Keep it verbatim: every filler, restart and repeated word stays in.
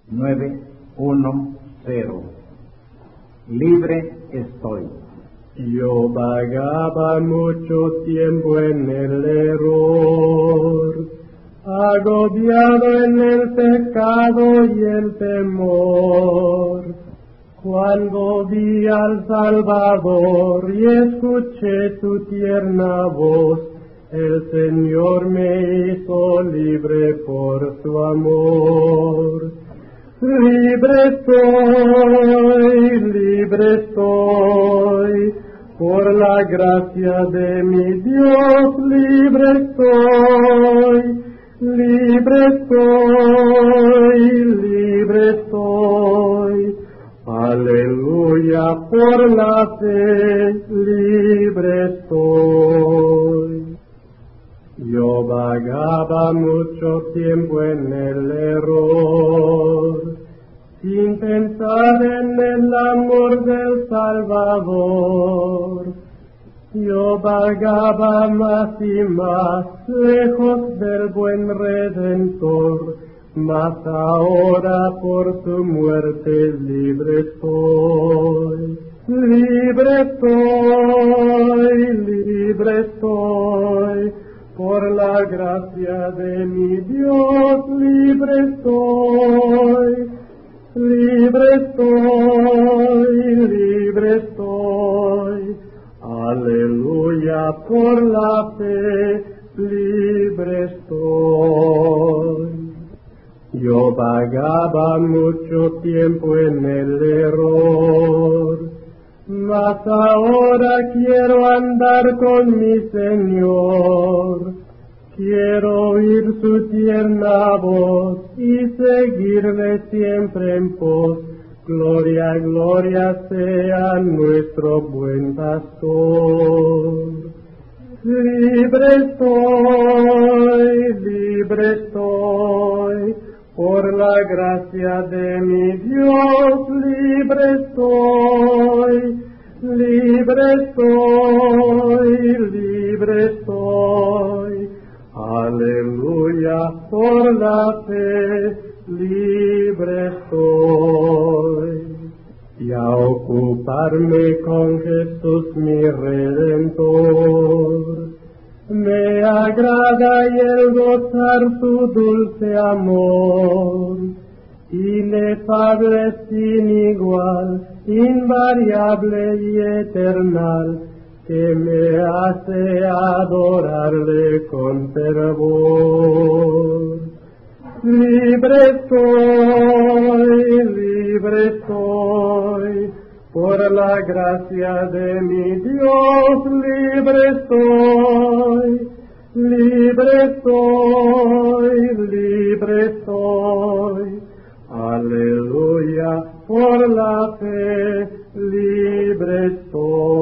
nueve uno cero. Libre estoy. Yo vagaba mucho tiempo en el error, agobiado en el pecado y el temor. Cuando vi al Salvador y escuché su tierna voz, el Señor me hizo libre por su amor. Libre estoy, libre estoy, por la gracia de mi Dios, libre estoy, libre estoy, libre estoy. Aleluya, por la fe, libre estoy. Yo vagaba mucho tiempo en el error, sin pensar en el amor del Salvador. Yo vagaba más y más, lejos del buen Redentor, mas ahora por su muerte libre estoy. Libre estoy, libre estoy, por la gracia de mi Dios, libre estoy. Libre estoy, libre estoy, aleluya, por la fe, libre estoy. Yo vagaba mucho tiempo en el error, mas ahora quiero andar con mi Señor. Quiero oír su tierna voz y seguirle siempre en pos. Gloria, gloria sea nuestro buen pastor. Libre estoy, libre estoy, por la gracia de mi Dios, libre estoy, libre estoy, libre estoy. Aleluya, por la fe, libre estoy. Y a ocuparme con Jesús mi Redentor, me agrada y el gozar su dulce amor, inefable sin igual, invariable y eternal, que me hace adorarle con fervor. Libre estoy, libre estoy, por la gracia de mi Dios, libre estoy, libre estoy, libre estoy. Aleluya, por la fe, libre estoy.